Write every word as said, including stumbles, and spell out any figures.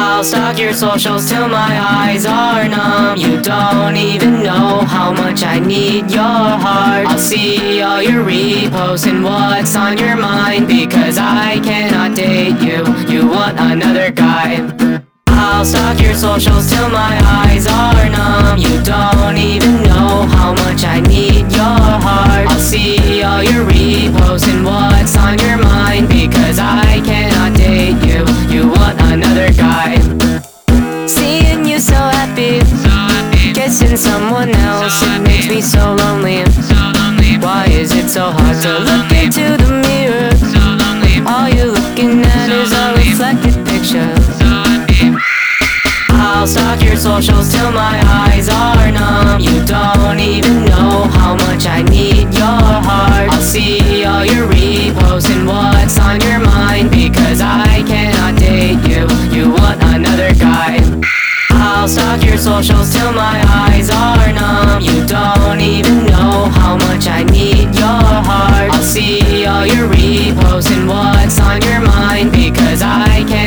I'll stalk your socials till my eyes are numb. You don't even know how much I need your heart. I'll see all your reposts and what's on your mind, because I cannot date you, you want another guy. I'll stalk your socials till my eyes are numb. You don't even know how much I need your heart. I'll see all your reposts and what's on your mind, because I cannot date you, you want another guy. Seeing you so happy, kissing someone else, it makes me so lonely. Why is it so hard to look into the mirror? All you're looking at is a reflected picture. I'll stalk your socials till my eyes are numb. You don't even know how much I need your heart. I'll see all your reposts and what's on your mind, because I cannot date you, you want another guy. I'll stalk your socials till my eyes are numb. You don't even know how much I need your heart. I'll see all your reposts and what's on your mind, because I can't